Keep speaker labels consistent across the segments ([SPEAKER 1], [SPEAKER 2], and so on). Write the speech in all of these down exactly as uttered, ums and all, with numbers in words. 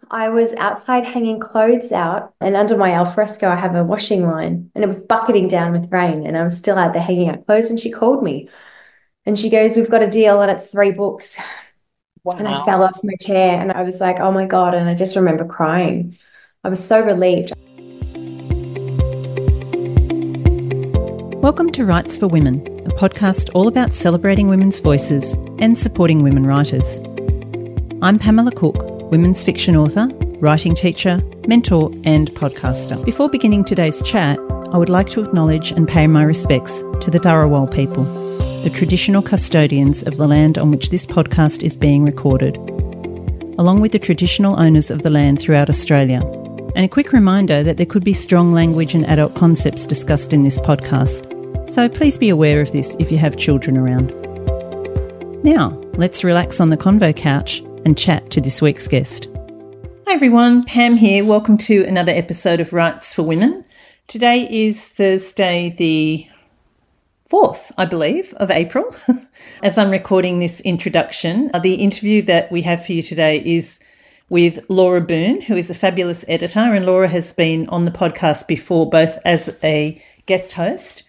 [SPEAKER 1] I was outside hanging clothes out, and under my alfresco, I have a washing line, and it was bucketing down with rain, and I was still out there hanging out clothes. And she called me, and she goes, "We've got a deal, and it's three books." And I
[SPEAKER 2] Wow.
[SPEAKER 1] fell off my chair, and I was like, "Oh my God!" And I just remember crying. I was so relieved.
[SPEAKER 3] Welcome to Writes for Women, a podcast all about celebrating women's voices and supporting women writers. I'm Pamela Cook, women's fiction author, writing teacher, mentor and podcaster. Before beginning today's chat, I would like to acknowledge and pay my respects to the Dharawal people, the traditional custodians of the land on which this podcast is being recorded, along with the traditional owners of the land throughout Australia. And a quick reminder that there could be strong language and adult concepts discussed in this podcast, so please be aware of this if you have children around. Now, let's relax on the convo couch and chat to this week's guest. Hi everyone, Pam here. Welcome to another episode of Writes for Women. Today is Thursday the fourth, I believe, of April. As I'm recording this introduction, the interview that we have for you today is with Laura Boone, who is a fabulous editor, and Laura has been on the podcast before, both as a guest host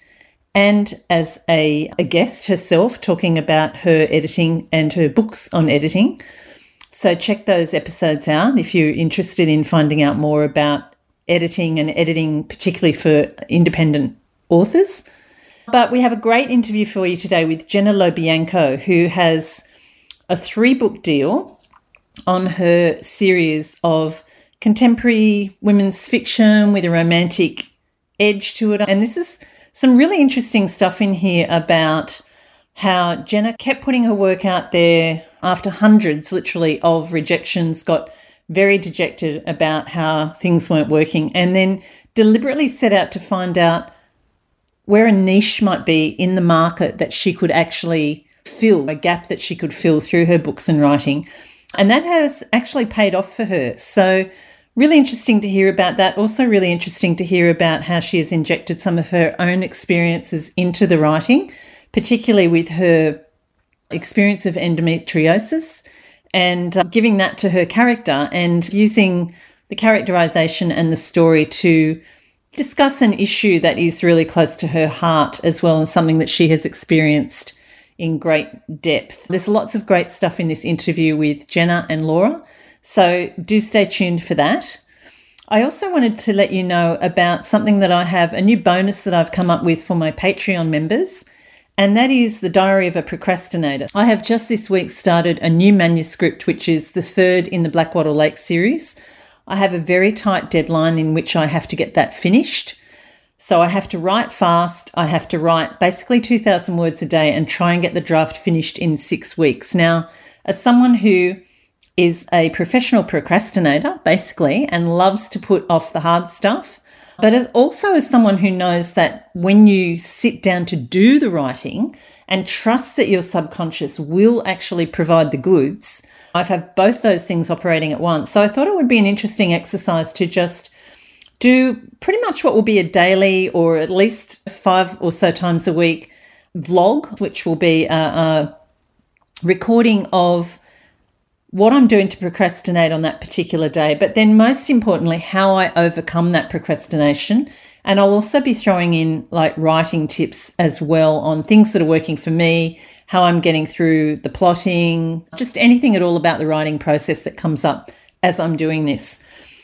[SPEAKER 3] and as a, a guest herself, talking about her editing and her books on editing. So check those episodes out if you're interested in finding out more about editing and editing, particularly for independent authors. But we have a great interview for you today with Jenna Lobianco, who has a three-book deal on her series of contemporary women's fiction with a romantic edge to it. And this is some really interesting stuff in here about how Jenna kept putting her work out there after hundreds, literally, of rejections, got very dejected about how things weren't working, and then deliberately set out to find out where a niche might be in the market that she could actually fill, a gap that she could fill through her books and writing. And that has actually paid off for her. So really interesting to hear about that. Also really interesting to hear about how she has injected some of her own experiences into the writing, particularly with her experience of endometriosis, and uh, giving that to her character and using the characterization and the story to discuss an issue that is really close to her heart as well, and something that she has experienced in great depth. There's lots of great stuff in this interview with Jenna and Laura, so do stay tuned for that. I also wanted to let you know about something that I have, a new bonus that I've come up with for my Patreon members, and that is the Diary of a Procrastinator. I have just this week started a new manuscript, which is the third in the Blackwattle Lake series. I have a very tight deadline in which I have to get that finished. So I have to write fast. I have to write basically two thousand words a day and try and get the draft finished in six weeks. Now, as someone who is a professional procrastinator, basically, and loves to put off the hard stuff, but as also as someone who knows that when you sit down to do the writing and trust that your subconscious will actually provide the goods, I have both those things operating at once. So I thought it would be an interesting exercise to just do pretty much what will be a daily or at least five or so times a week vlog, which will be a, a recording of what I'm doing to procrastinate on that particular day, but then most importantly, how I overcome that procrastination. And I'll also be throwing in like writing tips as well on things that are working for me, how I'm getting through the plotting, just anything at all about the writing process that comes up as I'm doing this.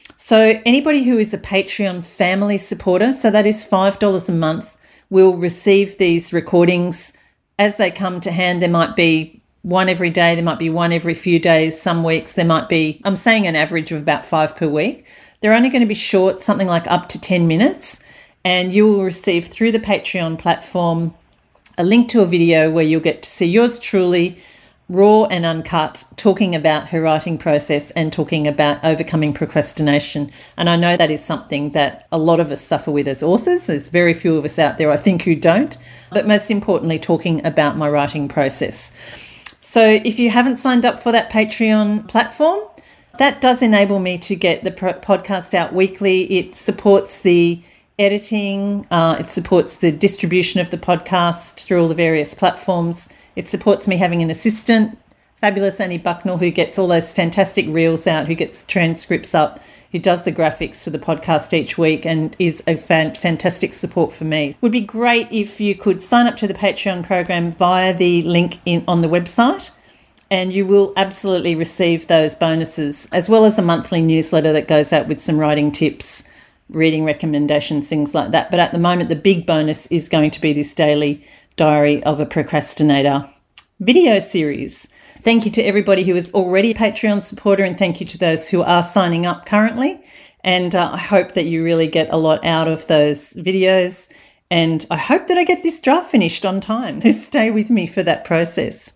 [SPEAKER 3] So anybody who is a Patreon family supporter, so that is five dollars a month, will receive these recordings as they come to hand. There might be one every day, there might be one every few days, some weeks there might be, I'm saying an average of about five per week. They're only going to be short, something like up to ten minutes, and you will receive through the Patreon platform a link to a video where you'll get to see yours truly, raw and uncut, talking about her writing process and talking about overcoming procrastination. And I know that is something that a lot of us suffer with as authors. There's very few of us out there, I think, who don't, but most importantly, talking about my writing process. So if you haven't signed up for that Patreon platform, that does enable me to get the podcast out weekly. It supports the editing. Uh, it supports the distribution of the podcast through all the various platforms. It supports me having an assistant fabulous Annie Bucknell, who gets all those fantastic reels out, who gets transcripts up, who does the graphics for the podcast each week and is a fan- fantastic support for me. It would be great if you could sign up to the Patreon program via the link in on the website, and you will absolutely receive those bonuses, as well as a monthly newsletter that goes out with some writing tips, reading recommendations, things like that. But at the moment, the big bonus is going to be this daily Diary of a Procrastinator video series. Thank you to everybody who is already a Patreon supporter, and thank you to those who are signing up currently. And uh, I hope that you really get a lot out of those videos. And I hope that I get this draft finished on time. Stay with me for that process.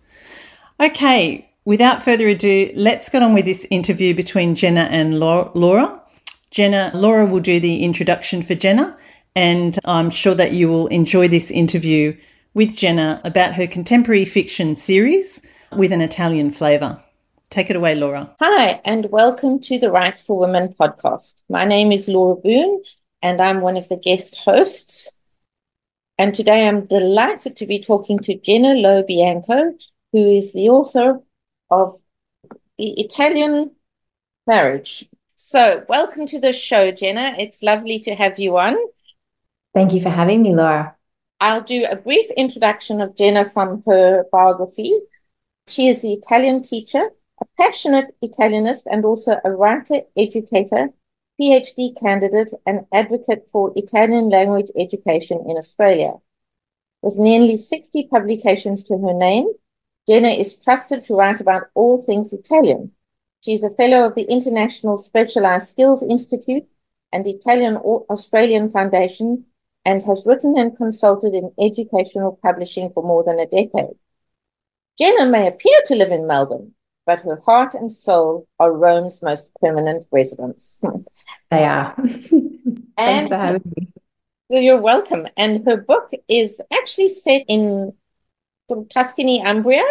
[SPEAKER 3] Okay, without further ado, let's get on with this interview between Jenna and Laura. Jenna, Laura will do the introduction for Jenna, and I'm sure that you will enjoy this interview with Jenna about her contemporary fiction series with an Italian flavour. Take it away, Laura.
[SPEAKER 2] Hi, and welcome to the Rights for Women podcast. My name is Laura Boone, and I'm one of the guest hosts. And today I'm delighted to be talking to Jenna Lo Bianco, who is the author of The Italian Marriage. So welcome to the show, Jenna. It's lovely to have you on.
[SPEAKER 1] Thank you for having me, Laura.
[SPEAKER 2] I'll do a brief introduction of Jenna from her biography. She is the Italian teacher, a passionate Italianist, and also a writer, educator, PhD candidate, and advocate for Italian language education in Australia. With nearly sixty publications to her name, Jenna is trusted to write about all things Italian. She is a fellow of the International Specialized Skills Institute and the Italian Australian Foundation, and has written and consulted in educational publishing for more than a decade. Jenna may appear to live in Melbourne, but her heart and soul are Rome's most permanent residents.
[SPEAKER 1] They are. Thanks for having me.
[SPEAKER 2] You're welcome. And her book is actually set in Tuscany, Umbria,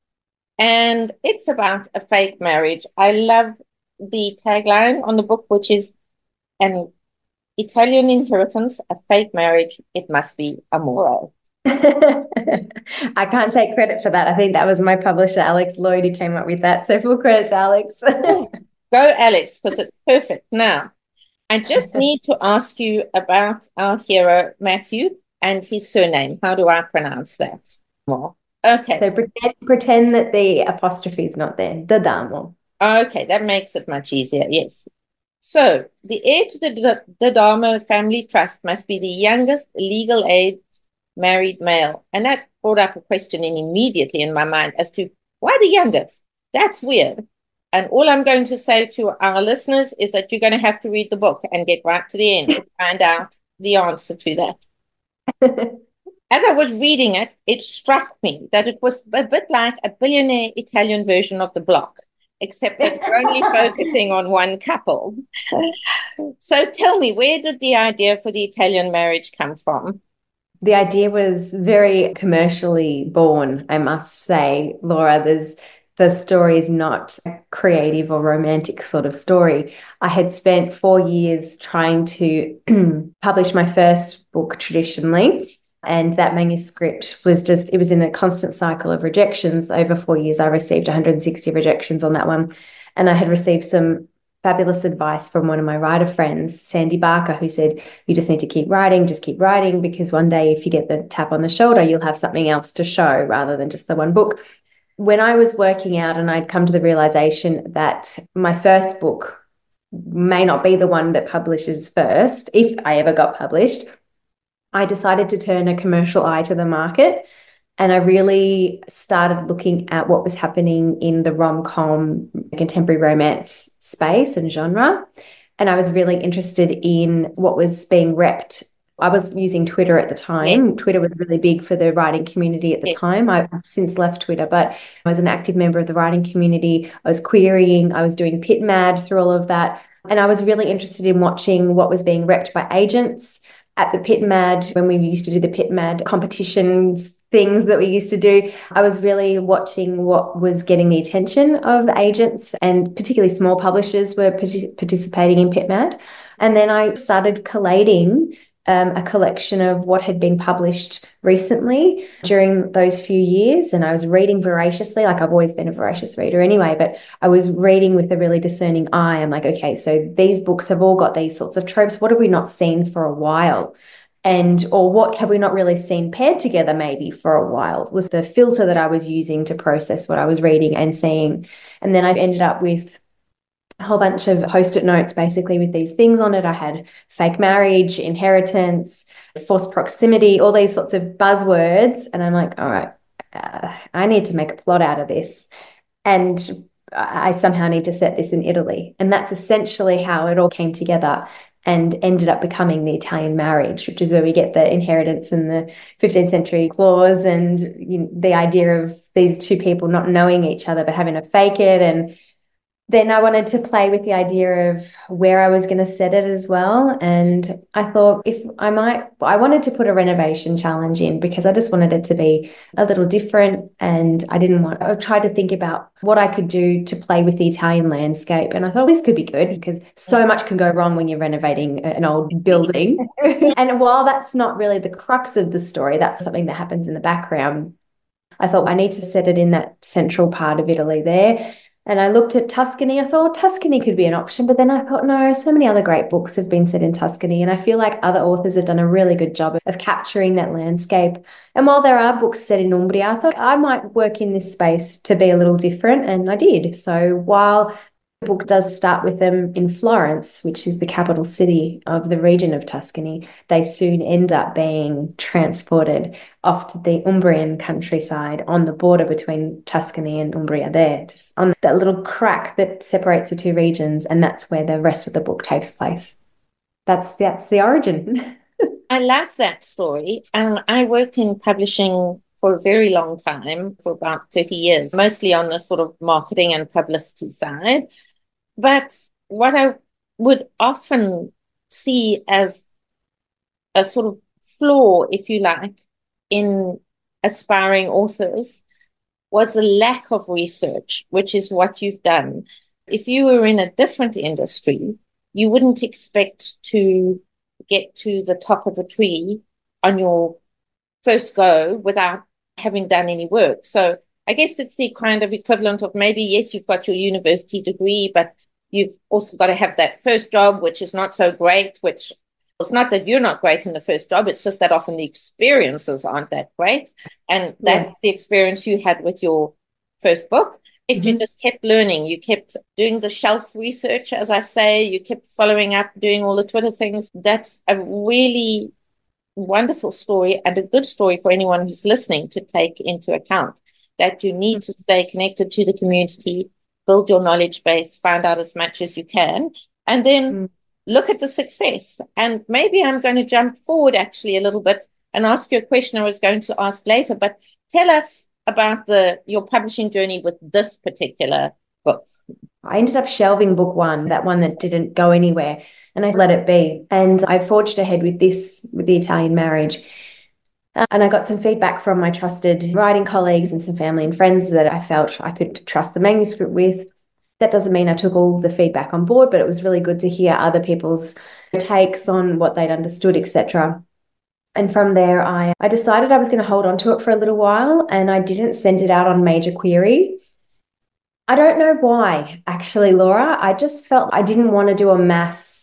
[SPEAKER 2] and it's about a fake marriage. I love the tagline on the book, which is an Italian inheritance, a fake marriage, it must be amore.
[SPEAKER 1] I can't take credit for that. I think that was my publisher, Alex Lloyd, who came up with that. So full credit to Alex.
[SPEAKER 2] Go, Alex, because it's perfect. Now, I just need to ask you about our hero, Matthew, and his surname. How do I pronounce that? Well, okay.
[SPEAKER 1] So pretend, pretend that the apostrophe is not there. D'Adamo.
[SPEAKER 2] Okay, that makes it much easier, yes. So, the heir to the D'Adamo family trust must be the youngest legal age married male. And that brought up a question in immediately in my mind as to why the youngest? That's weird. And all I'm going to say to our listeners is that you're going to have to read the book and get right to the end to find out the answer to that. As I was reading it, it struck me that it was a bit like a billionaire Italian version of The Block, except that we're only focusing on one couple. So tell me, where did the idea for the Italian marriage come from?
[SPEAKER 1] The idea was very commercially born, I must say, Laura. There's the story is not a creative or romantic sort of story. I had spent four years trying to publish my first book traditionally, and that manuscript was just, it was in a constant cycle of rejections. Over four years, I received one hundred sixty rejections on that one. And I had received some fabulous advice from one of my writer friends, Sandy Barker, who said, you just need to keep writing, just keep writing, because one day if you get the tap on the shoulder, you'll have something else to show rather than just the one book. When I was working out and I'd come to the realization that my first book may not be the one that publishes first, if I ever got published, I decided to turn a commercial eye to the market. And I really started looking at what was happening in the rom-com contemporary romance space and genre. And I was really interested in what was being repped. I was using Twitter at the time. Yeah. Twitter was really big for the writing community at the yeah. time. I've since left Twitter, but I was an active member of the writing community. I was querying. I was doing PitMad through all of that. And I was really interested in watching what was being repped by agents at the PitMad, when we used to do the PitMad competitions, things that we used to do. I was really watching what was getting the attention of the agents, and particularly small publishers were partic- participating in PitMad. And then I started collating um, a collection of what had been published recently during those few years. And I was reading voraciously, like I've always been a voracious reader anyway, but I was reading with a really discerning eye. I'm like, okay, so these books have all got these sorts of tropes. What have we not seen for a while? And, or what have we not really seen paired together maybe for a while, was the filter that I was using to process what I was reading and seeing. And then I ended up with a whole bunch of post-it notes basically with these things on it. I had fake marriage, inheritance, forced proximity, all these sorts of buzzwords. And I'm like, all right, uh, I need to make a plot out of this. And I somehow need to set this in Italy. And that's essentially how it all came together and ended up becoming the Italian marriage, which is where we get the inheritance and the fifteenth century clause and, you know, the idea of these two people not knowing each other but having to fake it. And then I wanted to play with the idea of where I was going to set it as well. And I thought if I might, I wanted to put a renovation challenge in because I just wanted it to be a little different. And I didn't want, I tried to think about what I could do to play with the Italian landscape. And I thought this could be good because so much can go wrong when you're renovating an old building. And while that's not really the crux of the story, that's something that happens in the background. I thought I need to set it in that central part of Italy there. And I looked at Tuscany. I thought Tuscany could be an option, but then I thought, no, so many other great books have been set in Tuscany. And I feel like other authors have done a really good job of capturing that landscape. And while there are books set in Umbria, I thought I might work in this space to be a little different. And I did. So while the book does start with them in Florence, which is the capital city of the region of Tuscany, they soon end up being transported off to the Umbrian countryside on the border between Tuscany and Umbria there, just on that little crack that separates the two regions. And that's where the rest of the book takes place. That's, that's the origin.
[SPEAKER 2] I love that story. And I worked in publishing for a very long time, for about thirty years, mostly on the sort of marketing and publicity side. But what I would often see as a sort of flaw, if you like, in aspiring authors was the lack of research, which is what you've done. If you were in a different industry, you wouldn't expect to get to the top of the tree on your first go without having done any work. So I guess it's the kind of equivalent of maybe, yes, you've got your university degree, but you've also got to have that first job, which is not so great, which it's not that you're not great in the first job. It's just that often the experiences aren't that great. And that's yes. the experience you had with your first book. It, mm-hmm. You just kept learning. You kept doing the shelf research, as I say. You kept following up, doing all the Twitter things. That's a really wonderful story and a good story for anyone who's listening to take into account, that you need to stay connected to the community, build your knowledge base, find out as much as you can, and then mm. look at the success. And maybe I'm going to jump forward actually a little bit and ask you a question I was going to ask later, but tell us about the your publishing journey with this particular book.
[SPEAKER 1] I ended up shelving book one, that one that didn't go anywhere, and I let it be. And I forged ahead with this, with the Italian marriage. Uh, and I got some feedback from my trusted writing colleagues and some family and friends that I felt I could trust the manuscript with. That doesn't mean I took all the feedback on board, but it was really good to hear other people's takes on what they'd understood, et cetera. And from there, I, I decided I was going to hold on to it for a little while, and I didn't send it out on Major Query. I don't know why, actually, Laura. I just felt I didn't want to do a mass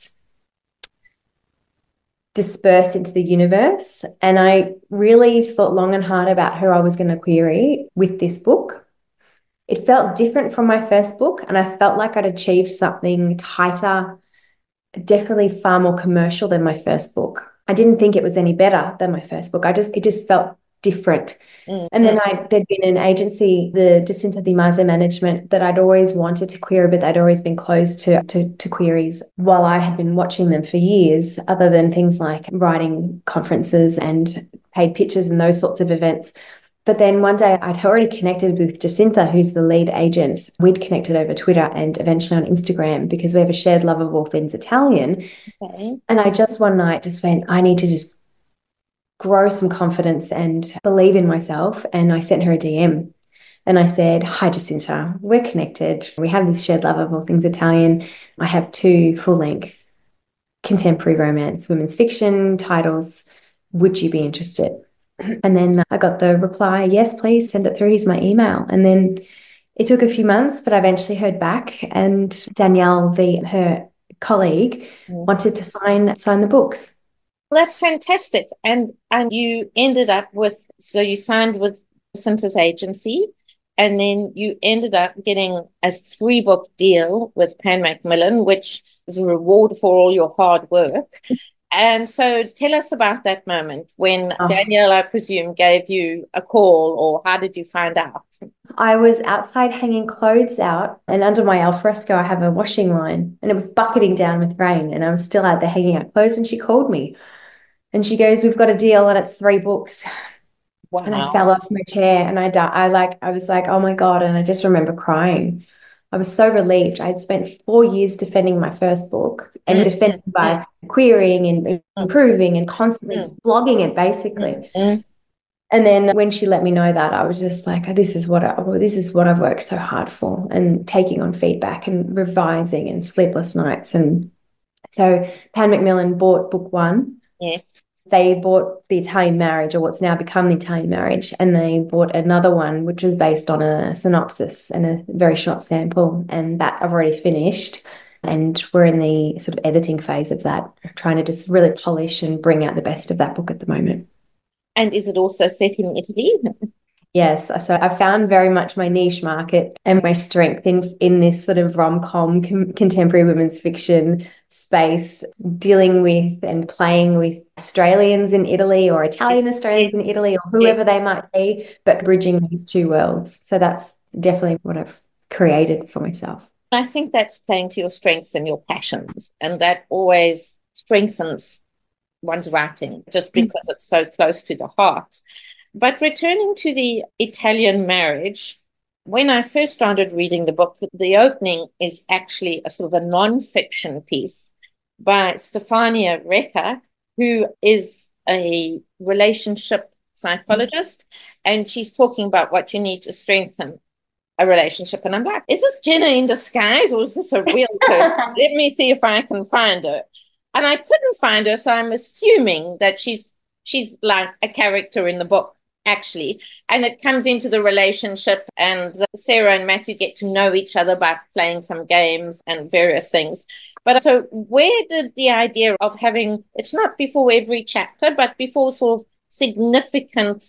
[SPEAKER 1] disperse into the universe. And I really thought long and hard about who I was going to query with this book. It felt different from my first book, and I felt like I'd achieved something tighter, definitely far more commercial than my first book. I didn't think it was any better than my first book. I just, it just felt different. Mm-hmm. And then I, there'd been an agency, the Jacinta Di Masi Management, that I'd always wanted to query, but they'd always been closed to, to, to queries while I had been watching them for years, other than things like writing conferences and paid pitches and those sorts of events. But then one day I'd already connected with Jacinta, who's the lead agent. We'd connected over Twitter and eventually on Instagram because we have a shared love of all things Italian. Okay. And I just one night just went, I need to just grow some confidence and believe in myself. And I sent her a D M and I said, hi, Jacinta, we're connected. We have this shared love of all things Italian. I have two full-length contemporary romance, women's fiction titles. Would you be interested? And then I got the reply, yes, please send it through. Here's my email. And then it took a few months, but I eventually heard back, and Danielle, the her colleague,
[SPEAKER 2] Mm.
[SPEAKER 1] wanted to sign sign the books.
[SPEAKER 2] That's fantastic. And and you ended up with, so you signed with Cinta's agency, and then you ended up getting a three-book deal with Pan Macmillan, which is a reward for all your hard work. And so tell us about that moment when
[SPEAKER 1] Oh.
[SPEAKER 2] Danielle, I presume, gave you a call, or how did you find out?
[SPEAKER 1] I was outside hanging clothes out, and under my alfresco, I have a washing line, and it was bucketing down with rain, and I was still out there hanging out clothes, and she called me, and she goes, we've got a deal, and it's three books.
[SPEAKER 2] Wow.
[SPEAKER 1] And I fell off my chair, and I, I like, I was like, oh my God. And I just remember crying. I was so relieved. I had spent four years defending my first book and
[SPEAKER 2] Mm,
[SPEAKER 1] defending
[SPEAKER 2] mm,
[SPEAKER 1] by querying and improving and constantly
[SPEAKER 2] Mm.
[SPEAKER 1] blogging it, basically.
[SPEAKER 2] Mm.
[SPEAKER 1] And then when she let me know that, I was just like, oh, this is what I, well, this is what I've worked so hard for, and taking on feedback and revising and sleepless nights. And so Pan Macmillan bought book one.
[SPEAKER 2] Yes.
[SPEAKER 1] They bought The Italian Marriage, or what's now become The Italian Marriage, and they bought another one, which was based on a synopsis and a very short sample. And that I've already finished. And we're in the sort of editing phase of that, trying to just really polish and bring out the best of that book at the moment.
[SPEAKER 2] And is it also set in Italy?
[SPEAKER 1] Yes, so I found very much my niche market and my strength in in this sort of rom-com com- contemporary women's fiction space, dealing with and playing with Australians in Italy, or Italian Australians in Italy, or whoever they might be, but bridging these two worlds. So that's definitely what I've created for myself.
[SPEAKER 2] I think that's playing to your strengths and your passions, and that always strengthens one's writing, just because it's so close to the heart. But returning to The Italian Marriage, when I first started reading the book, the opening is actually a sort of a non-fiction piece by Stefania Recca, who is a relationship psychologist, and she's talking about what you need to strengthen a relationship. And I'm like, is this Jenna in disguise, or is this a real person? Let me see if I can find her. And I couldn't find her, so I'm assuming that she's she's like a character in the book, actually. And it comes into the relationship, and Sarah and Matthew get to know each other by playing some games and various things. But so where did the idea of having, it's not before every chapter, but before sort of significant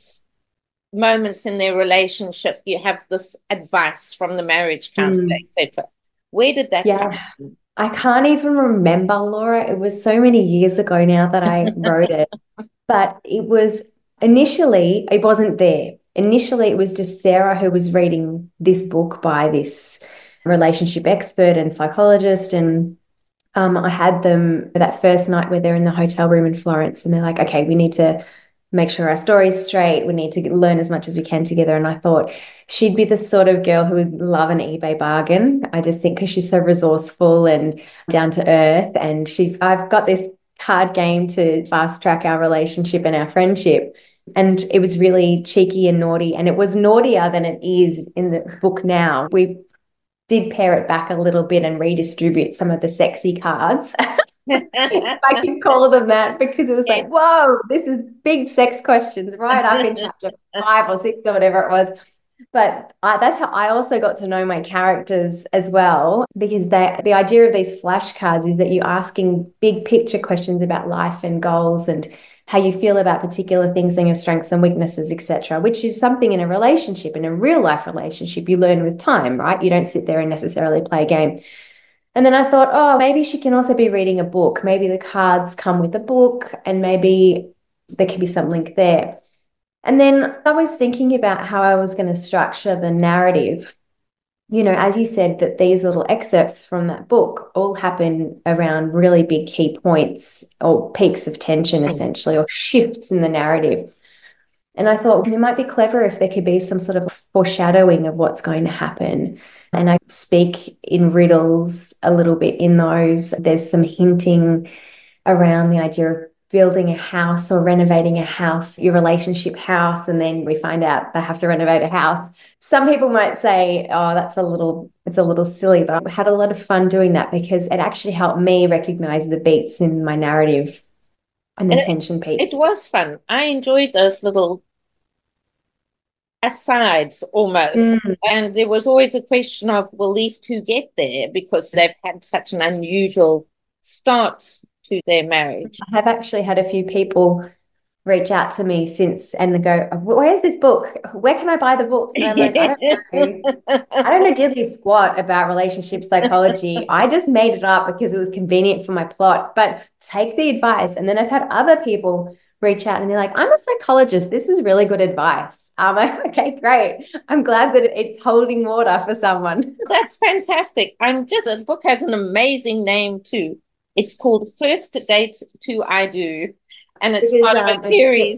[SPEAKER 2] moments in their relationship, you have this advice from the marriage counselor, mm. et cetera. Where did that
[SPEAKER 1] yeah.
[SPEAKER 2] come from?
[SPEAKER 1] I can't even remember, Laura. It was so many years ago now that I wrote it. But it was initially, it wasn't there. Initially, it was just Sarah who was reading this book by this relationship expert and psychologist. And um, I had them that first night where they're in the hotel room in Florence, and they're like, okay, we need to make sure our story's straight. We need to learn as much as we can together. And I thought she'd be the sort of girl who would love an eBay bargain. I just think because she's so resourceful and down to earth. And she's, I've got this card game to fast track our relationship and our friendship. And it was really cheeky and naughty. And it was naughtier than it is in the book now. We did pare it back a little bit and redistribute some of the sexy cards. If I can call them that, because it was yeah. like, whoa, this is big sex questions right up in chapter five or six or whatever it was. But I, that's how I also got to know my characters as well, because they, the idea of these flashcards is that you're asking big picture questions about life and goals and how you feel about particular things and your strengths and weaknesses, et cetera, which is something in a relationship, in a real life relationship, you learn with time, right? You don't sit there and necessarily play a game. And then I thought, oh, maybe she can also be reading a book. Maybe the cards come with a book, and maybe there could be some link there. And then I was thinking about how I was going to structure the narrative. You know, as you said, that these little excerpts from that book all happen around really big key points or peaks of tension, essentially, or shifts in the narrative. And I thought it might be clever if there could be some sort of foreshadowing of what's going to happen. And I speak in riddles a little bit in those. There's some hinting around the idea of building a house or renovating a house, your relationship house, and then we find out they have to renovate a house. Some people might say, oh, that's a little, it's a little silly, but I had a lot of fun doing that because it actually helped me recognize the beats in my narrative and the
[SPEAKER 2] And
[SPEAKER 1] tension
[SPEAKER 2] it,
[SPEAKER 1] peak.
[SPEAKER 2] it was fun. I enjoyed those little asides almost.
[SPEAKER 1] Mm.
[SPEAKER 2] And there was always a question of, will these two get there? Because they've had such an unusual start to their marriage.
[SPEAKER 1] I have actually had a few people reach out to me since and go, where's this book? Where can I buy the book? And I'm like, I don't know. I don't know diddly squat about relationship psychology. I just made it up because it was convenient for my plot, but take the advice. And then I've had other people reach out and they're like, I'm a psychologist. This is really good advice. I'm like, okay, great. I'm glad that it's holding water for someone.
[SPEAKER 2] That's fantastic. I'm just, the book has an amazing name too. It's called First Date to I Do. And it's
[SPEAKER 1] Because,
[SPEAKER 2] part of
[SPEAKER 1] um,
[SPEAKER 2] a series.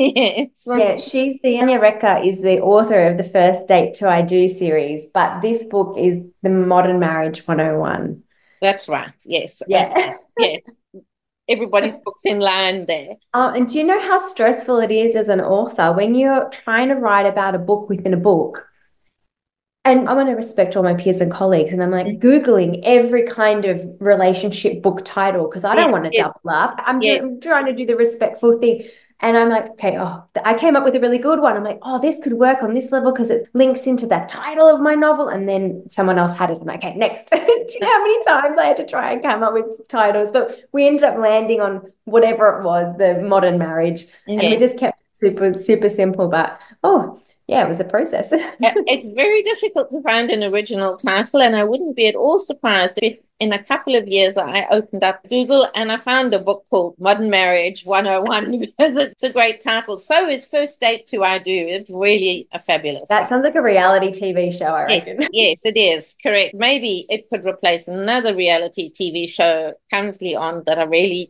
[SPEAKER 1] yeah, she's the Anya Rekha is the author of the First Date to I Do series, but this book is the Modern Marriage one oh one.
[SPEAKER 2] That's right. Yes.
[SPEAKER 1] Yeah.
[SPEAKER 2] Okay. Yes. Everybody's book's in line there.
[SPEAKER 1] Oh, and do you know how stressful it is as an author when you're trying to write about a book within a book? And I want to respect all my peers and colleagues. And I'm like mm-hmm. Googling every kind of relationship book title because I don't yes, want to yes. double up. I'm, yes. do, I'm trying to do the respectful thing. And I'm like, okay, oh, I came up with a really good one. I'm like, oh, this could work on this level because it links into that title of my novel. And then someone else had it. I'm like, okay, next. Do you know how many times I had to try and come up with titles? But we ended up landing on whatever it was, the Modern Marriage. Yeah. And we just kept it super, super simple. But, oh, yeah, it was a process.
[SPEAKER 2] It's very difficult to find an original title, and I wouldn't be at all surprised if in a couple of years I opened up Google and I found a book called Modern Marriage one oh one because it's a great title. So is First Date to I Do. It's really a fabulous.
[SPEAKER 1] That sounds like a reality T V show, I reckon.
[SPEAKER 2] Yes, yes, it is. Correct. Maybe it could replace another reality T V show currently on that I really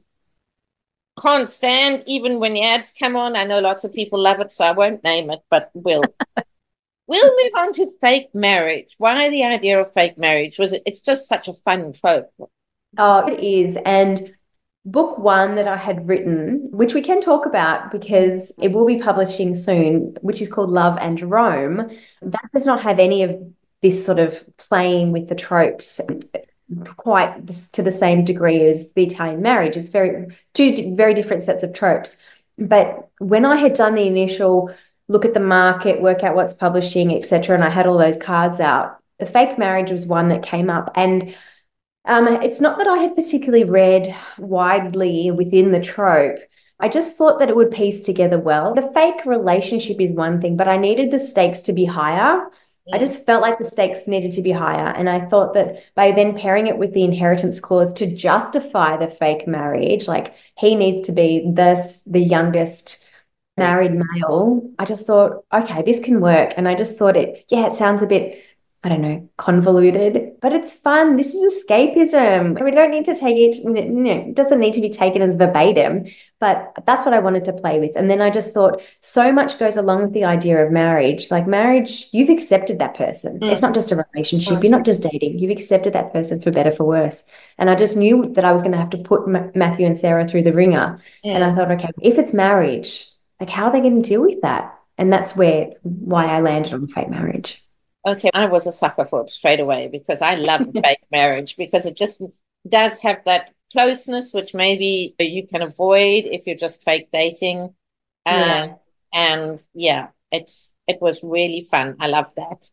[SPEAKER 2] can't stand, even when the ads come on. I know lots of people love it, so I won't name it, but we'll we'll move on to fake marriage. Why the idea of fake marriage? Was it? It's just such a fun trope.
[SPEAKER 1] Oh, it is. And book one that I had written, which we can talk about because it will be publishing soon, which is called Love and Rome, that does not have any of this sort of playing with the tropes quite to the same degree as the Italian Marriage. It's very two very different sets of tropes. But when I had done the initial look at the market, work out what's publishing, et cetera, and I had all those cards out, the fake marriage was one that came up. And um, it's not that I had particularly read widely within the trope. I just thought that it would piece together well. The fake relationship is one thing, but I needed the stakes to be higher. I just felt like the stakes needed to be higher. And I thought that by then pairing it with the inheritance clause to justify the fake marriage, like he needs to be this, the youngest married male, I just thought, okay, this can work. And I just thought it, yeah, it sounds a bit, I don't know, convoluted, but it's fun. This is escapism. We don't need to take it, you know, it doesn't need to be taken as verbatim, but that's what I wanted to play with. And then I just thought so much goes along with the idea of marriage. Like marriage, you've accepted that person. Mm. It's not just a relationship. Mm. You're not just dating. You've accepted that person for better, for worse. And I just knew that I was going to have to put M- Matthew and Sarah through the ringer. Mm. And I thought, okay, if it's marriage, like how are they going to deal with that? And that's where, why I landed on fake marriage.
[SPEAKER 2] Okay, I was a sucker for it straight away because I love fake marriage because it just does have that closeness, which maybe you can avoid if you're just fake dating.
[SPEAKER 1] Yeah.
[SPEAKER 2] Um, and yeah, it's it was really fun. I love that.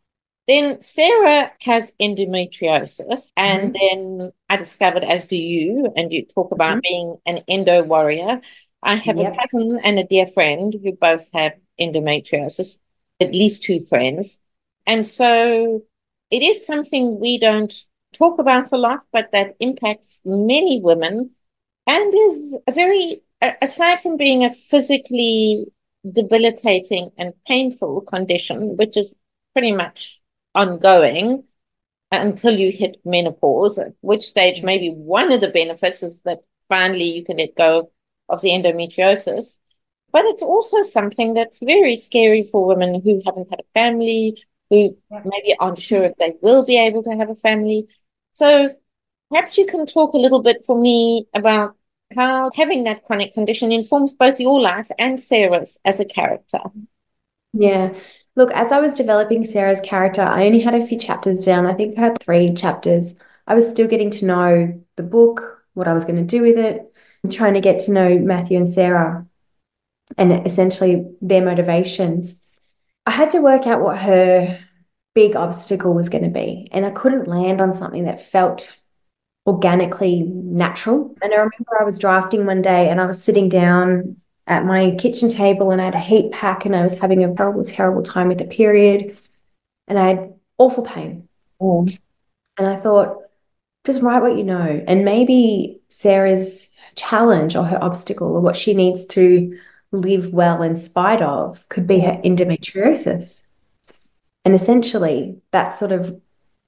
[SPEAKER 2] Then Sarah has endometriosis, and mm-hmm. then I discovered, as do you, and you talk about mm-hmm. being an endo warrior. I have yep. a cousin and a dear friend who both have endometriosis, at least two friends. And so it is something we don't talk about a lot, but that impacts many women and is a very, aside from being a physically debilitating and painful condition, which is pretty much ongoing until you hit menopause, at which stage maybe one of the benefits is that finally you can let go of the endometriosis. But it's also something that's very scary for women who haven't had a family, who yeah. maybe aren't sure if they will be able to have a family. So perhaps you can talk a little bit for me about how having that chronic condition informs both your life and Sarah's as a character.
[SPEAKER 1] Yeah. Look, as I was developing Sarah's character, I only had a few chapters down. I think I had three chapters. I was still getting to know the book, what I was going to do with it, and trying to get to know Matthew and Sarah and essentially their motivations. I had to work out what her big obstacle was going to be. And I couldn't land on something that felt organically natural. And I remember I was drafting one day and I was sitting down at my kitchen table and I had a heat pack and I was having a terrible, terrible time with the period and I had awful pain.
[SPEAKER 2] Mm.
[SPEAKER 1] And I thought, just write what you know. And maybe Sarah's challenge or her obstacle or what she needs to live well in spite of could be her endometriosis. And essentially, that sort of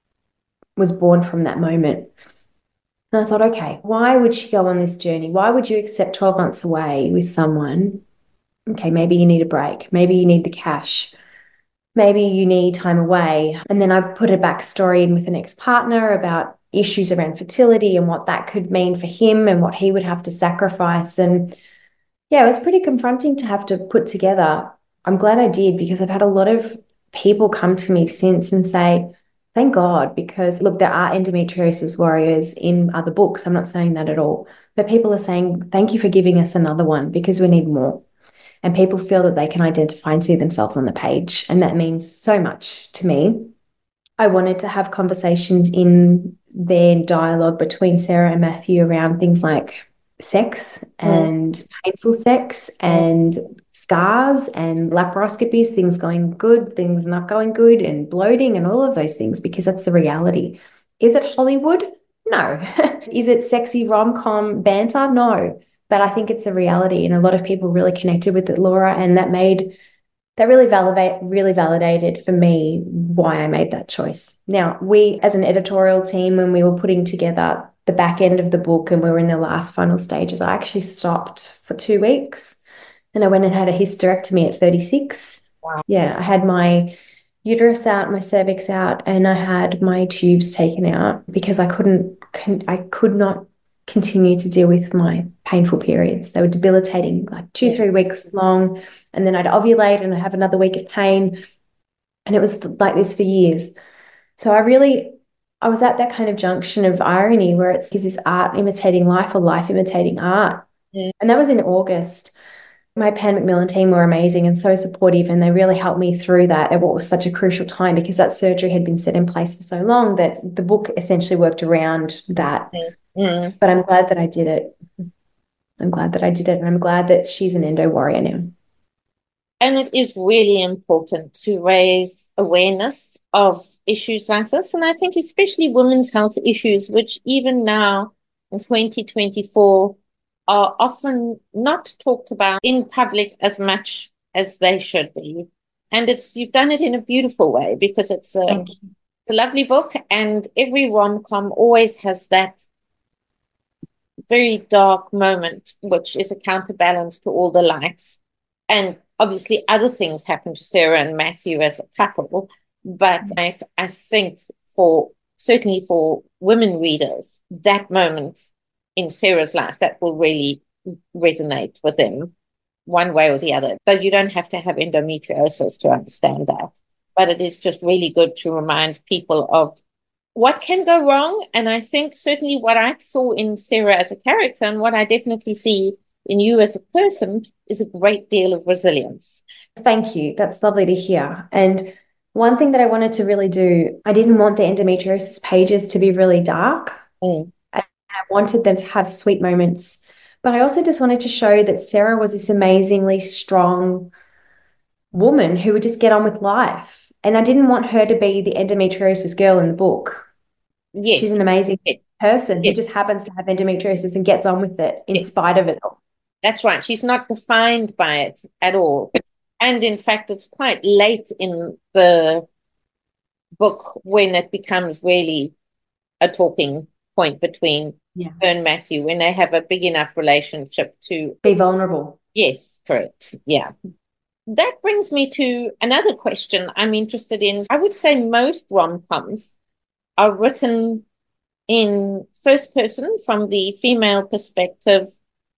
[SPEAKER 1] was born from that moment. And I thought, okay, why would she go on this journey? Why would you accept twelve months away with someone? Okay, maybe you need a break. Maybe you need the cash. Maybe you need time away. And then I put a backstory in with an ex-partner about issues around fertility and what that could mean for him and what he would have to sacrifice. And yeah, it was pretty confronting to have to put together. I'm glad I did because I've had a lot of people come to me since and say, thank God, because look, there are endometriosis warriors in other books. I'm not saying that at all. But people are saying, thank you for giving us another one because we need more. And people feel that they can identify and see themselves on the page. And that means so much to me. I wanted to have conversations in their dialogue between Sarah and Matthew around things like sex and mm. painful sex and scars and laparoscopies, things going good, things not going good, and bloating and all of those things, because that's the reality. Is it Hollywood? No. Is it sexy rom-com banter? No. But I think it's a reality, and a lot of people really connected with it, Laura, and that made that really validate really validated for me why I made that choice. Now, we as an editorial team, when we were putting together the back end of the book and we were in the last final stages, I actually stopped for two weeks and I went and had a hysterectomy at thirty-six.
[SPEAKER 2] Wow.
[SPEAKER 1] Yeah, I had my uterus out, my cervix out, and I had my tubes taken out because I couldn't, I could not continue to deal with my painful periods. They were debilitating, like two, three weeks long. And then I'd ovulate and I'd have another week of pain. And it was like this for years. So I really, I was at that kind of junction of irony where it's, is this art imitating life or life imitating art?
[SPEAKER 2] Yeah.
[SPEAKER 1] And that was in August. My Pan Macmillan team were amazing and so supportive, and they really helped me through that at what was such a crucial time, because that surgery had been set in place for so long that the book essentially worked around that.
[SPEAKER 2] Mm.
[SPEAKER 1] But I'm glad that I did it. I'm glad that I did it, and I'm glad that she's an endo warrior now.
[SPEAKER 2] And it is really important to raise awareness of issues like this. And I think especially women's health issues, which even now in twenty twenty-four are often not talked about in public as much as they should be. And it's you've done it in a beautiful way, because it's a, it's a lovely book, and every rom-com always has that very dark moment, which is a counterbalance to all the lights. And obviously other things happen to Sarah and Matthew as a couple, but mm-hmm. I, I think for certainly for women readers, that moment in Sarah's life, that will really resonate with them one way or the other. But you don't have to have endometriosis to understand that. But it is just really good to remind people of what can go wrong. And I think certainly what I saw in Sarah as a character, and what I definitely see in you as a person, is a great deal of resilience.
[SPEAKER 1] Thank you. That's lovely to hear. And one thing that I wanted to really do, I didn't want the endometriosis pages to be really dark.
[SPEAKER 2] Mm.
[SPEAKER 1] I wanted them to have sweet moments. But I also just wanted to show that Sarah was this amazingly strong woman who would just get on with life. And I didn't want her to be the endometriosis girl in the book.
[SPEAKER 2] Yes.
[SPEAKER 1] She's an amazing
[SPEAKER 2] yes.
[SPEAKER 1] person
[SPEAKER 2] yes.
[SPEAKER 1] who just happens to have endometriosis and gets on with it in yes. spite of it all.
[SPEAKER 2] That's right. She's not defined by it at all. And in fact, it's quite late in the book when it becomes really a talking point between
[SPEAKER 1] yeah.
[SPEAKER 2] her and Matthew, when they have a big enough relationship to
[SPEAKER 1] be vulnerable.
[SPEAKER 2] Yes, correct. Yeah. That brings me to another question I'm interested in. I would say most rom-coms are written in first person from the female perspective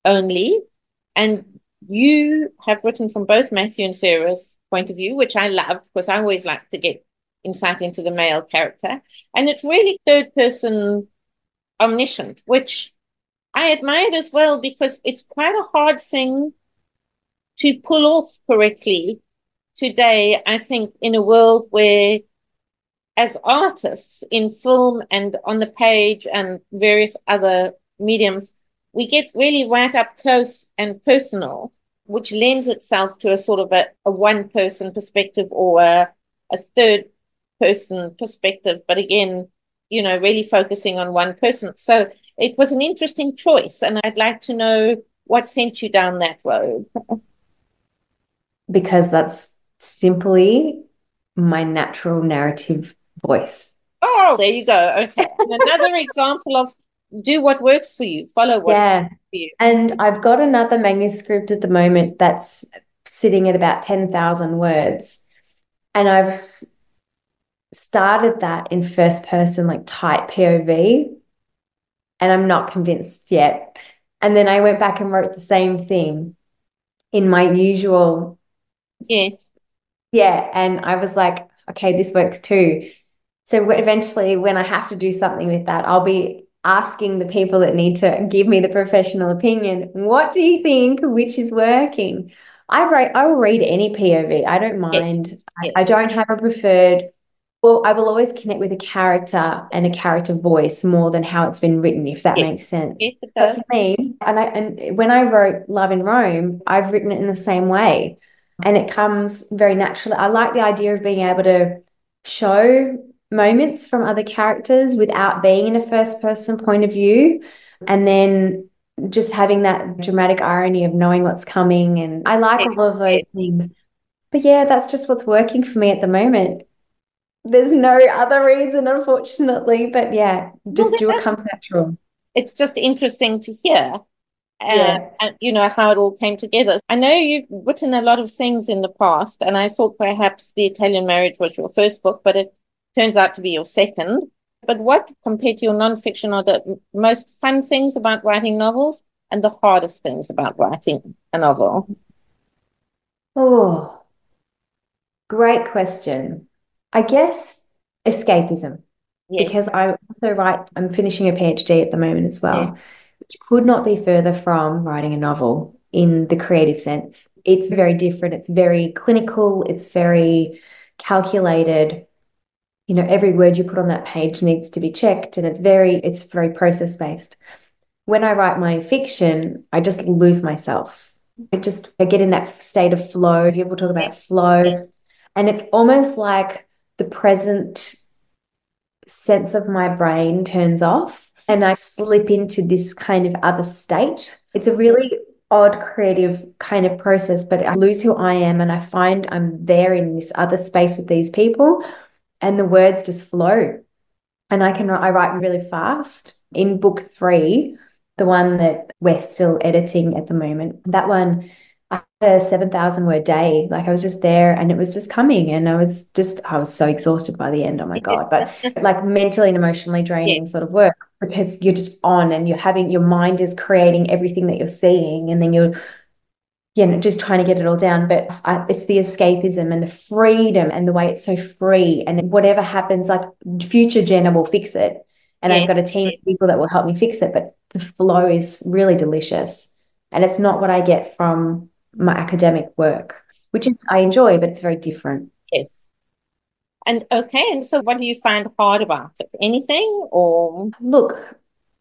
[SPEAKER 2] only. And you have written from both Matthew and Sarah's point of view, which I love because I always like to get insight into the male character. And it's really third person omniscient, which I admired as well because it's quite a hard thing to pull off correctly today, I think, in a world where, as artists in film and on the page and various other mediums, we get really right up close and personal, which lends itself to a sort of a, a one-person perspective or a, a third-person perspective. But again, you know, really focusing on one person. So it was an interesting choice, and I'd like to know what sent you down that road.
[SPEAKER 1] Because that's simply my natural narrative voice.
[SPEAKER 2] Oh, there you go. Okay. And another example of do what works for you, follow what
[SPEAKER 1] Yeah.
[SPEAKER 2] works for you.
[SPEAKER 1] And I've got another manuscript at the moment that's sitting at about ten thousand words. And I've started that in first person, like tight P O V. And I'm not convinced yet. And then I went back and wrote the same thing in my usual.
[SPEAKER 2] Yes.
[SPEAKER 1] Yeah. And I was like, okay, this works too. So eventually, when I have to do something with that, I'll be asking the people that need to give me the professional opinion, what do you think, which is working? I write, I will read any P O V. I don't mind.
[SPEAKER 2] Yes.
[SPEAKER 1] I, I don't have a preferred. Well, I will always connect with a character and a character voice more than how it's been written, if that
[SPEAKER 2] Yes.
[SPEAKER 1] makes sense.
[SPEAKER 2] Yes, it
[SPEAKER 1] But
[SPEAKER 2] does.
[SPEAKER 1] for me, and I and when I wrote Love in Rome, I've written it in the same way. And it comes very naturally. I like the idea of being able to show moments from other characters without being in a first person point of view. And then just having that dramatic irony of knowing what's coming. And I like all of those things. But yeah, that's just what's working for me at the moment. There's no other reason, unfortunately. But yeah, just do what comes natural.
[SPEAKER 2] It's just interesting to hear. Uh,
[SPEAKER 1] Yeah.
[SPEAKER 2] and, you know, how it all came together. I know you've written a lot of things in the past, and I thought perhaps The Italian Marriage was your first book, but it turns out to be your second. But what, compared to your nonfiction, are the most fun things about writing novels and the hardest things about writing a novel?
[SPEAKER 1] Oh, great question. I guess escapism,
[SPEAKER 2] Yes.
[SPEAKER 1] because I also write, I'm finishing a PhD at the moment as well,
[SPEAKER 2] Yeah.
[SPEAKER 1] which could not be further from writing a novel in the creative sense. It's very different. It's very clinical. It's very calculated. You know, every word you put on that page needs to be checked, and it's very, it's very process based. When I write my fiction, I just lose myself. I just, I get in that state of flow. People talk about flow, and it's almost like the present sense of my brain turns off and I slip into this kind of other state. It's a really odd creative kind of process, but I lose who I am and I find I'm there in this other space with these people, and the words just flow. And I can I write really fast. In book three, the one that we're still editing at the moment, that one, I had a seven thousand word day. Like I was just there and it was just coming, and I was just, I was so exhausted by the end. Oh my God. But like mentally and emotionally draining
[SPEAKER 2] Yes.
[SPEAKER 1] sort of work, because you're just on and you're having, your mind is creating everything that you're seeing, and then you're, you know, just trying to get it all down. But I, it's the escapism and the freedom and the way it's so free, and whatever happens, like future Jenna will fix it. And
[SPEAKER 2] Yes.
[SPEAKER 1] I've got a team of people that will help me fix it, but the flow is really delicious. And it's not what I get from my academic work, which is, I enjoy, but it's very different.
[SPEAKER 2] Yes. And okay, and so what do you find hard about it? Anything or?
[SPEAKER 1] Look,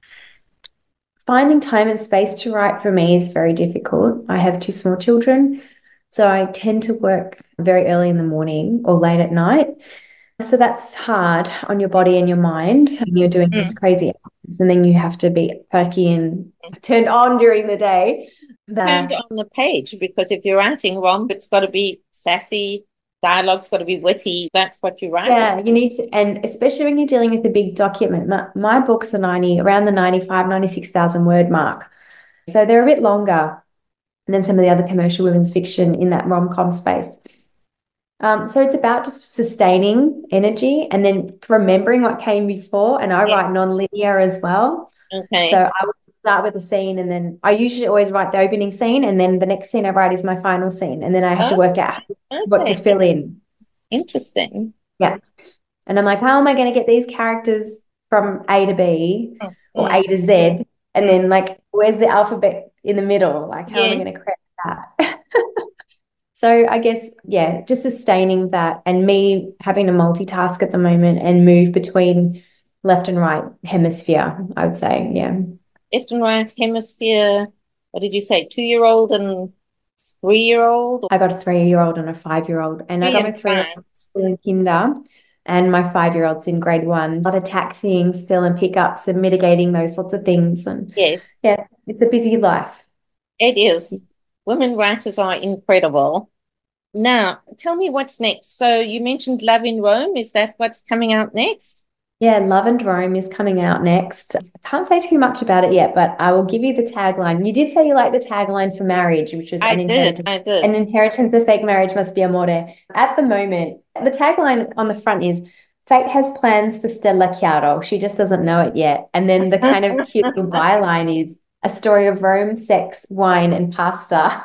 [SPEAKER 1] finding time and space to write for me is very difficult. I have two small children, so I tend to work very early in the morning or late at night. So that's hard on your body and your mind. And you're doing these crazy hours, and then you have to be perky and turned on during the day. But
[SPEAKER 2] Turned on the page, because if you're writing rom, it's got to be sassy, dialogue's got to be witty. That's what you write.
[SPEAKER 1] yeah, you need to, and especially when you're dealing with a big document. My, my books are ninety, around the ninety-five, ninety-six thousand word mark. So they're a bit longer than some of the other commercial women's fiction in that rom-com space. Um, so it's about just sustaining energy and then remembering what came before. And I
[SPEAKER 2] Yeah.
[SPEAKER 1] write non-linear as well.
[SPEAKER 2] Okay.
[SPEAKER 1] So I would start with a scene, and then I usually always write the opening scene, and then the next scene I write is my final scene, and then I have
[SPEAKER 2] oh,
[SPEAKER 1] to work out
[SPEAKER 2] okay.
[SPEAKER 1] what to fill in.
[SPEAKER 2] Interesting.
[SPEAKER 1] Yeah. And I'm like, how am I going to get these characters from A to B
[SPEAKER 2] oh,
[SPEAKER 1] or
[SPEAKER 2] mm.
[SPEAKER 1] A to Z? And mm. then like, where's the alphabet in the middle? Like, how yeah. am I going to create that? So I guess, yeah, just sustaining that, and me having to multitask at the moment and move between left and right hemisphere, I would say, yeah.
[SPEAKER 2] Left and right hemisphere, what did you say, two-year-old and three-year-old?
[SPEAKER 1] I got a three-year-old and a five-year-old, and I got my three-year-old still in kinder, and my five-year-old's in grade one. A lot of taxiing still and pickups and mitigating those sorts of things. And
[SPEAKER 2] yes.
[SPEAKER 1] Yeah, it's a busy life.
[SPEAKER 2] It is. Women writers are incredible. Now, tell me what's next. So you mentioned Love in Rome. Is that what's coming out next?
[SPEAKER 1] Yeah, Love in Rome is coming out next. I can't say too much about it yet, but I will give you the tagline. You did say you like the tagline for marriage, which was
[SPEAKER 2] I
[SPEAKER 1] an
[SPEAKER 2] did,
[SPEAKER 1] inheritance.
[SPEAKER 2] I did.
[SPEAKER 1] An inheritance of fake marriage must be amore. At the moment, the tagline on the front is, fate has plans for Stella Chiaro. She just doesn't know it yet. And then the kind of cute little byline is a story of Rome, sex, wine, and pasta.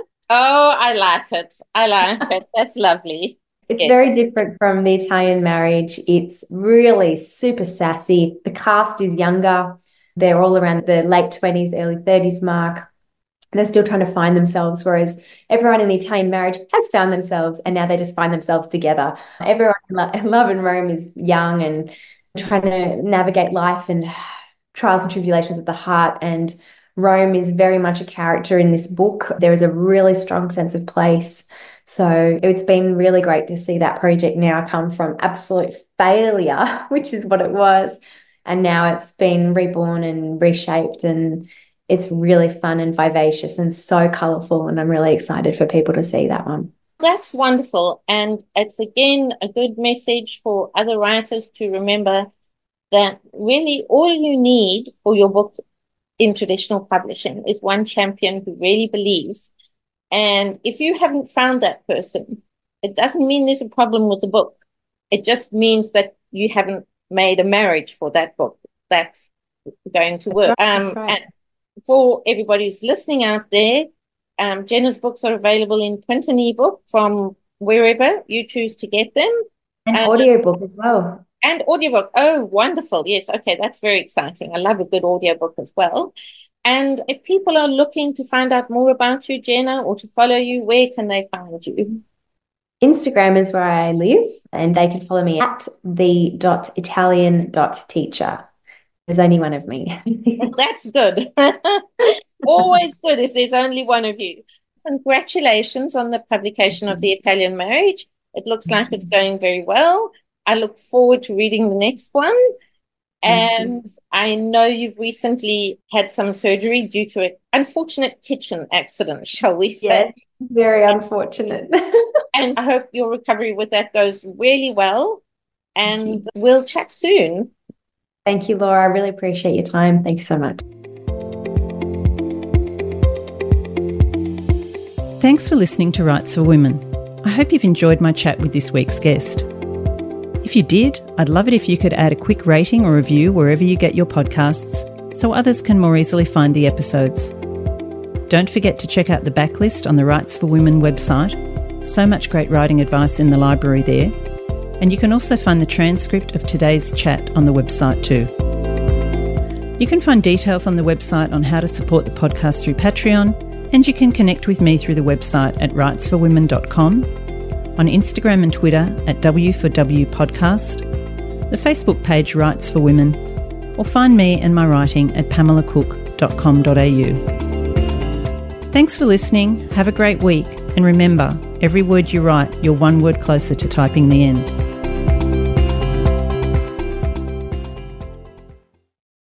[SPEAKER 2] Oh, I like it. I like it. That's lovely.
[SPEAKER 1] It's
[SPEAKER 2] yes.
[SPEAKER 1] very different from the Italian Marriage. It's really super sassy. The cast is younger. They're all around the late twenties, early thirties mark. They're still trying to find themselves, whereas everyone in the Italian Marriage has found themselves, and now they just find themselves together. Everyone in Love in Rome is young and trying to navigate life and trials and tribulations of the heart, and Rome is very much a character in this book. There is a really strong sense of place. So it's been really great to see that project now come from absolute failure, which is what it was. And now it's been reborn and reshaped, and it's really fun and vivacious and so colourful. And I'm really excited for people to see that one.
[SPEAKER 2] That's wonderful. And it's, again, a good message for other writers to remember that really all you need for your book in traditional publishing is one champion who really believes. And if you haven't found that person, it doesn't mean there's a problem with the book. It just means that you haven't made a marriage for that book that's going to work.
[SPEAKER 1] That's right,
[SPEAKER 2] um,
[SPEAKER 1] that's right.
[SPEAKER 2] And for everybody who's listening out there, um, Jenna's books are available in print and ebook from wherever you choose to get them.
[SPEAKER 1] And
[SPEAKER 2] um,
[SPEAKER 1] audiobook as well.
[SPEAKER 2] And audiobook. Oh, wonderful. Yes. Okay. That's very exciting. I love a good audiobook as well. And if people are looking to find out more about you, Jenna, or to follow you, where can they find you?
[SPEAKER 1] Instagram is where I live, and they can follow me at the dot Italian dot teacher. There's only one of me.
[SPEAKER 2] That's good. Always good if there's only one of you. Congratulations on the publication of The Italian Marriage. It looks like it's going very well. I look forward to reading the next one. And I know you've recently had some surgery due to an unfortunate kitchen accident, shall we say?
[SPEAKER 1] Yes, very unfortunate.
[SPEAKER 2] And I hope your recovery with that goes really well. And we'll chat soon.
[SPEAKER 1] Thank you, Laura. I really appreciate your time. Thank you so much.
[SPEAKER 3] Thanks for listening to Rights for Women. I hope you've enjoyed my chat with this week's guest. If you did, I'd love it if you could add a quick rating or review wherever you get your podcasts so others can more easily find the episodes. Don't forget to check out the backlist on the Rights for Women website. So much great writing advice in the library there. And you can also find the transcript of today's chat on the website too. You can find details on the website on how to support the podcast through Patreon, and you can connect with me through the website at rights for women dot com, on Instagram and Twitter at W four W Podcast, the Facebook page Rights for Women, or find me and my writing at pamela cook dot com dot a u. Thanks for listening, have a great week, and remember, every word you write, you're one word closer to typing the end.